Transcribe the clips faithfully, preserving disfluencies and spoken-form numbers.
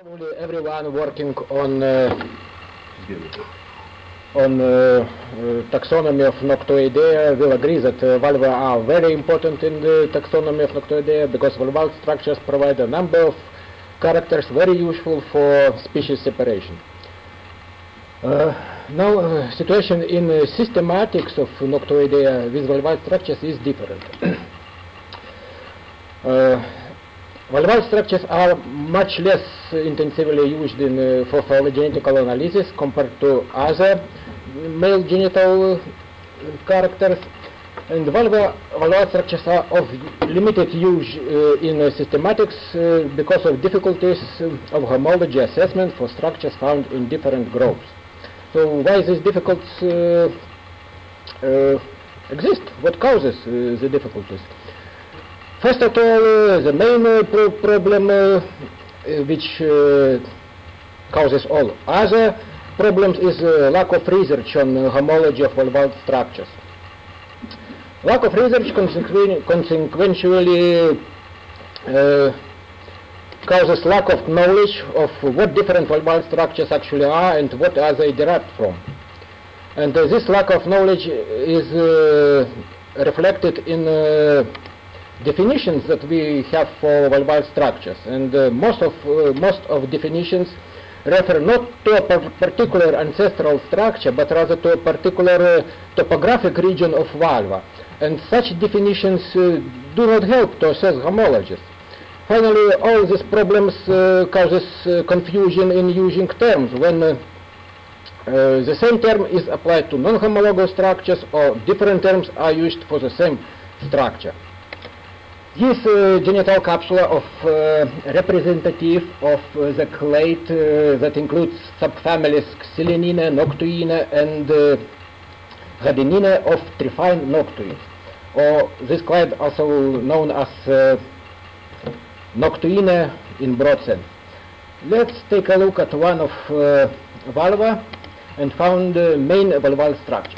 Probably everyone working on uh, on uh, uh, taxonomy of Noctuidea will agree that uh, valvae are very important in the taxonomy of Noctuidea because valval structures provide a number of characters very useful for species separation. Uh, now, uh, situation in uh, systematics of Noctuidea with valval structures is different. uh, Valval structures are much less intensively used in, uh, for phylogenetical analysis compared to other male genital uh, characters, and valval, valval structures are of limited use uh, in uh, systematics uh, because of difficulties uh, of homology assessment for structures found in different groups. So why these difficulties uh, uh, exist? What causes uh, the difficulties? First of all, uh, the main uh, pro problem uh, uh, which uh, causes all other problems is uh, lack of research on uh, homology of valval structures. Lack of research consequ consequentially uh, causes lack of knowledge of what different valval structures actually are and what are they derived from. And uh, this lack of knowledge is uh, reflected in uh, definitions that we have for valval structures, and uh, most of uh, most of definitions refer not to a par particular ancestral structure, but rather to a particular uh, topographic region of valva, and such definitions uh, do not help to assess homologies. Finally, all these problems uh, causes uh, confusion in using terms when uh, uh, the same term is applied to non-homologous structures, or different terms are used for the same structure. This uh, genital capsula of uh, representative of uh, the clade uh, that includes subfamilies Xylenine, Noctuine, and uh, Rhadenine of trifine noctuids, or this clade also known as uh, Noctuine in broad sense. Let's take a look at one of uh, valva and found uh, main valval structure.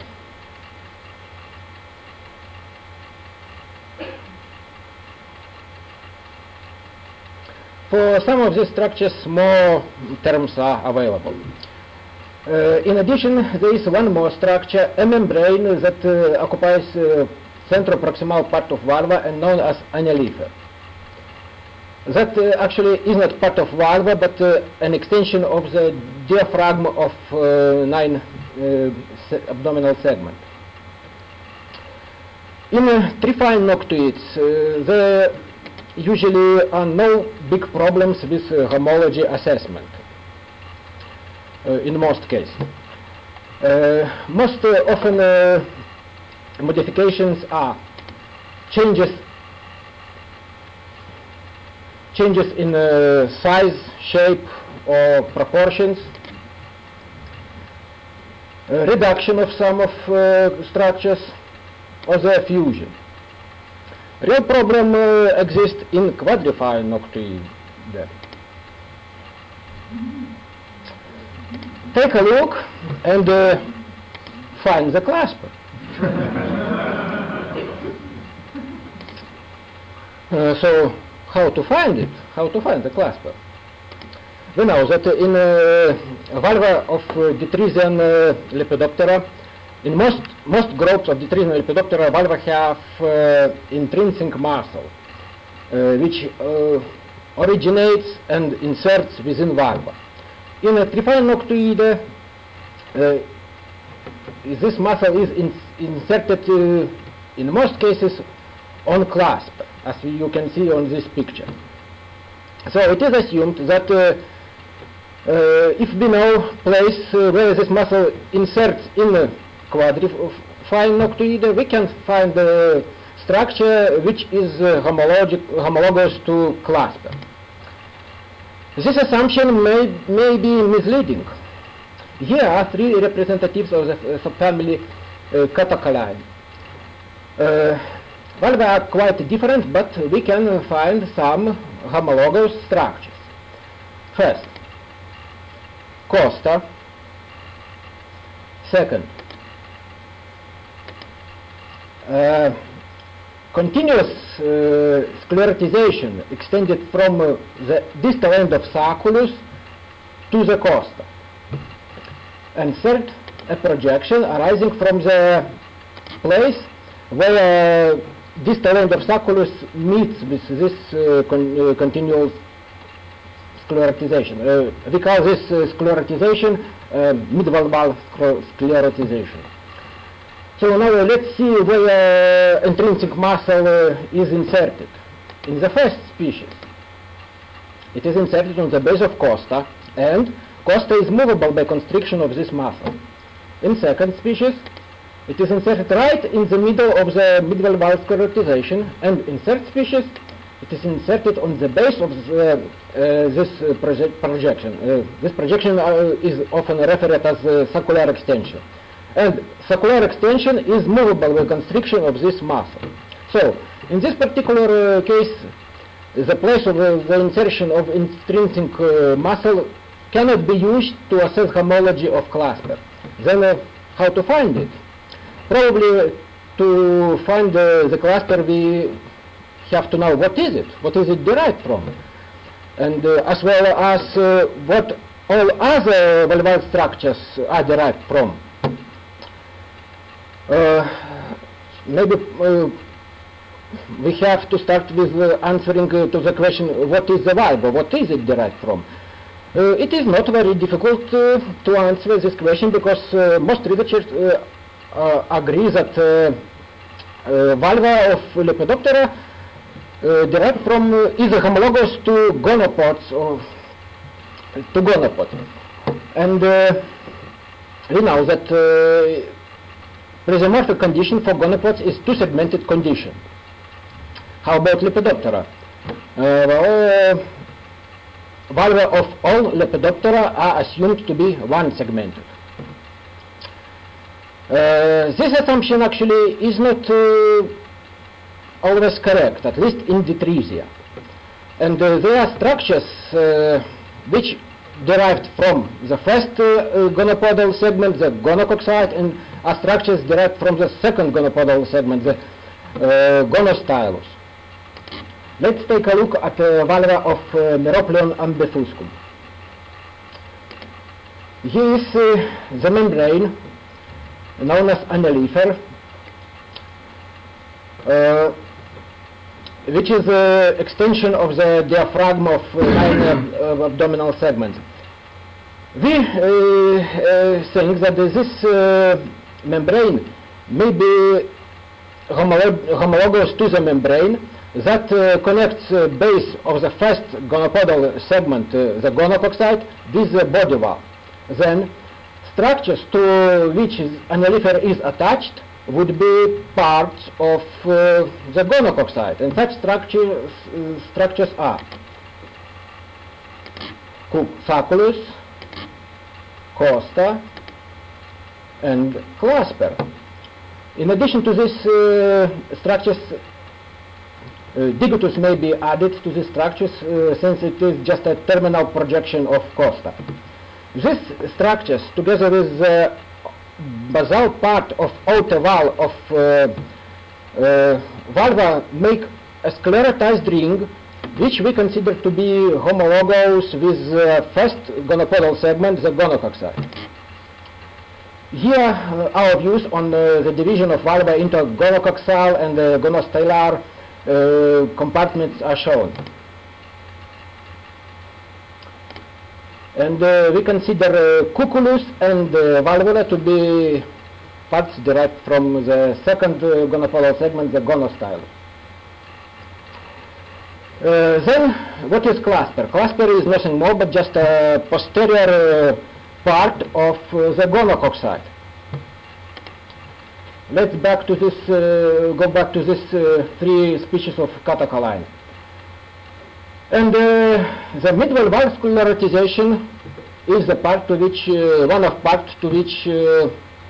For some of these structures, more terms are available. Uh, in addition, there is one more structure, a membrane that uh, occupies uh, centroproximal part of valva and known as analeipher. That uh, actually is not part of valva, but uh, an extension of the diaphragm of uh, nine uh, se abdominal segment. In uh, trifine noctuids, uh, the usually are no big problems with uh, homology assessment uh, in most cases. Uh, most uh, often uh, modifications are changes changes in uh, size, shape, or proportions, uh, reduction of some of uh, structures, or their fusion. Real problem uh, exists in quadrifine noctuidae. Take a look and uh, find the clasper. uh, so, how to find it? How to find the clasper? We know that in uh, valva of uh, Detrizian uh, Lepidoptera, in most, most groups of Detrizian Lepidoptera, valva have uh, intrinsic muscle, uh, which uh, originates and inserts within valva. In a trifine noctuide, uh, this muscle is in, inserted uh, in most cases on clasp, as you can see on this picture. So it is assumed that uh, uh, if we know place uh, where this muscle inserts in a quadrifine noctuide, we can find the structure which is uh, homologous to clasper. This assumption may, may be misleading. Here are three representatives of the uh, subfamily uh, Catocalae. Uh, well, they are quite different, but we can find some homologous structures. First, costa. Second, Uh, continuous uh, sclerotization extended from uh, the distal end of sulculus to the costa. And third, a projection arising from the place where uh, distal end of sacculus meets with this uh, con uh, continual sclerotization. Uh, we call this uh, sclerotization uh, midvalval sclerotization. So now uh, let's see where uh, intrinsic muscle uh, is inserted. In the first species, it is inserted on the base of costa, and costa is movable by constriction of this muscle. In second species, it is inserted right in the middle of the midvalval sclerotization, and in third species, it is inserted on the base of the, uh, this uh, proje projection. Uh, this projection uh, is often referred as uh, saccular extension. And saccular extension is movable by constriction of this muscle. So, in this particular uh, case, the place of uh, the insertion of intrinsic uh, muscle cannot be used to assess homology of clasper. Then uh, how to find it? Probably to find uh, the clasper we have to know what is it, what is it derived from, and uh, as well as uh, what all other valval structures are derived from. Uh, maybe uh, we have to start with uh, answering uh, to the question, what is the valve, what is it derived from? Uh, it is not very difficult uh, to answer this question, because uh, most researchers uh, uh, agree that uh, uh, valva of Lepidoptera uh, derived from uh, is homologous to gonopods or to gonopods, and uh, we know that uh, presomorphic condition for gonopods is two-segmented condition. How about Lepidoptera? Uh, well, uh, valva of all Lepidoptera are assumed to be one-segmented. Uh, this assumption actually is not uh, always correct, at least in Ditrysia. And uh, there are structures uh, which derived from the first uh, gonopodal segment, the gonococcyte, and are structures derived from the second gonopodal segment, the uh, gonostylus. Let's take a look at the uh, valva of uh, Meroplion ambifuscum. Here is uh, the membrane known as annelifer, uh, which is an extension of the diaphragm of uh, nine uh, abdominal segments. We uh, uh, think that this uh, membrane may be homolog homologous to the membrane that uh, connects the uh, base of the first gonopodal segment, uh, the gonococcyte, with the body valve. Then structures to which annelifer is attached would be parts of uh, the gonococcyte, and such structures, uh, structures are sacculus, costa, and clasper. In addition to these uh, structures, uh, digitus may be added to these structures uh, since it is just a terminal projection of costa. These structures, together with the basal part of outer wall of uh, uh, valva, make a sclerotized ring, which we consider to be homologous with the first gonopodal segment, the gonococcyte. Here, uh, our views on uh, the division of valva into gonococcyal and uh, gonostylar uh, compartments are shown. And uh, we consider uh, cuculus and uh, valvula to be parts derived from the second uh, gonopodal segment, the gonostyle. Uh, then, what is clasper? Clasper is nothing more but just a posterior uh, part of uh, the gonococcyte. Let's back to this, uh, go back to this uh, three species of catecholine. And uh, the midvalval sclerotization is the part to which, uh, one of parts to which uh,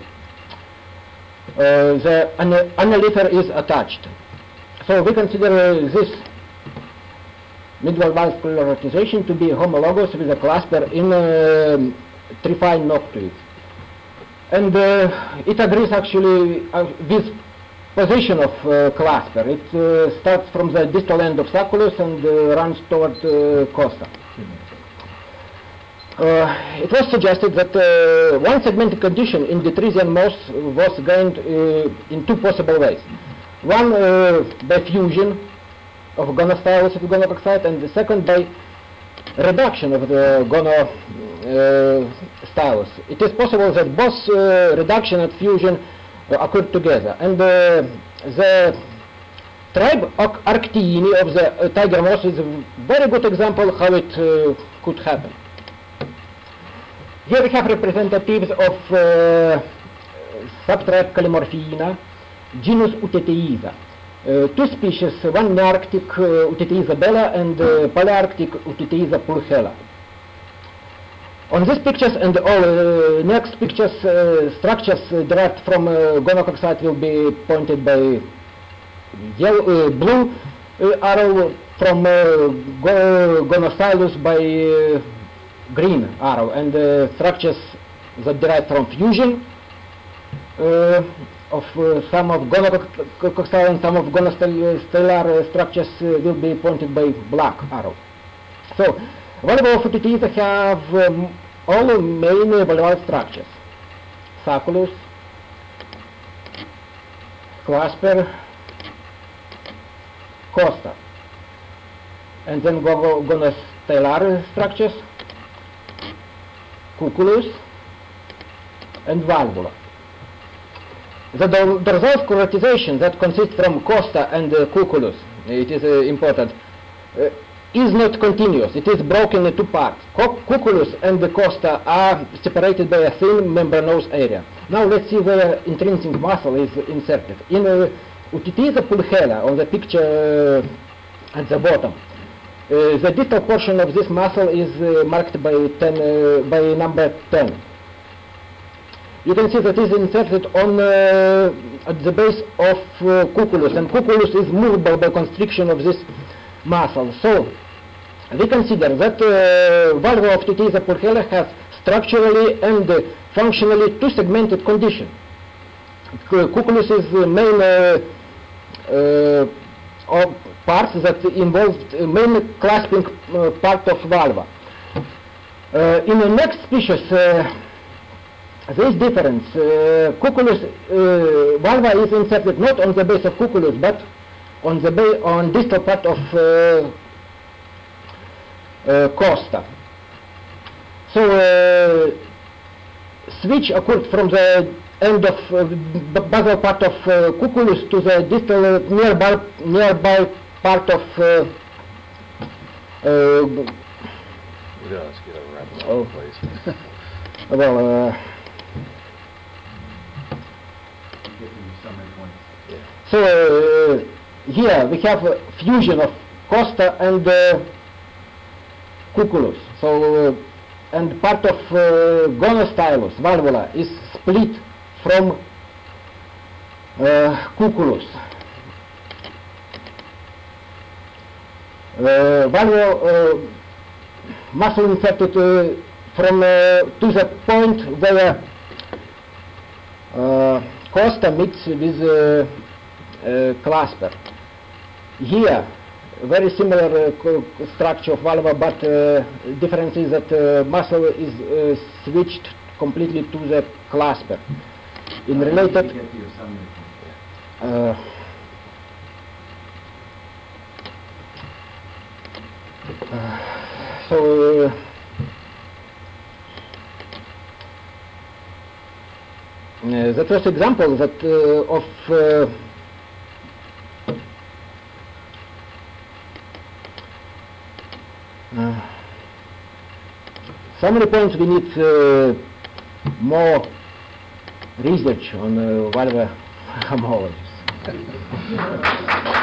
uh, the annelifer is attached. So we consider uh, this midvalval sclerotization to be homologous with the clasper in uh, trifine noctuids. And uh, it agrees actually uh, with position of uh, clasper. It uh, starts from the distal end of sacculus and uh, runs toward uh, costa. Uh, Uh, it was suggested that uh, one segmented condition in Dietriesian moss was gained uh, in two possible ways. One uh, by fusion of gonostylus with gonococcyte, and the second by reduction of the gonostylus. Uh, it is possible that both uh, reduction and fusion uh, occurred together, and uh, the tribe Arctiini of the uh, tiger moss is a very good example how it uh, could happen. Here we have representatives of uh, subtribe Calimorphina, genus Uteteisa. Uh, two species, one Nearctic uh, Uteteisa bella and uh, Palearctic Uteteisa pulchella. On these pictures and all uh, next pictures, uh, structures uh, derived from uh, gonococcyte will be pointed by yellow, uh, blue uh, arrow, from uh, go gonostylus by uh, green arrow, and uh, structures that derive from fusion uh, of uh, some of gonococcyte and some of gonostellar uh, structures uh, will be pointed by black arrow. So, valvular Uteteisa have um, all main valvular structures: sacculus, clasper, costa, and then go gonostellar structures, cuculus, and valvula. The dorsal sclerotization that consists from costa and uh, cuculus, it is uh, important, uh, is not continuous. It is broken into two parts. Co cuculus and the costa are separated by a thin membranous area. Now let's see where intrinsic muscle is inserted. In uh, Uteteisa pulchella, on the picture uh, at the bottom, uh, the distal portion of this muscle is uh, marked by, ten, uh, by number ten. You can see that it is inserted on uh, at the base of uh, cuculus, and cuculus is movable by constriction of this muscle. So we consider that uh, valve of Uteteisa pulchella has structurally and uh, functionally two segmented condition. Cuculus is the main uh, uh, parts that involve uh, main clasping uh, part of valva. Uh, in the next species, uh, there is difference. Uh, cuculus uh, valva is inserted not on the base of cuculus, but on the base on distal part of uh, uh, costa. So uh, switch occurred from the end of uh, basal part of uh, cuculus to the distal uh, nearby nearby part of. Uh, uh, yeah, let's get a wrap it oh. up, please. Well. Uh, So uh, here we have a fusion of costa and uh, cuculus. So uh, and part of uh, gonostylus valvula is split from uh, cuculus. Uh, valvular uh, muscle inserted uh, from uh, to the point where uh, costa meets with uh, uh, clasper. Here, very similar uh, structure of valva, but uh, difference is that uh, muscle is uh, switched completely to the clasper. In related, uh, uh, so. Uh, Uh, the first example that uh, of uh, uh, summary points, we need uh, more research on uh, valve homologies.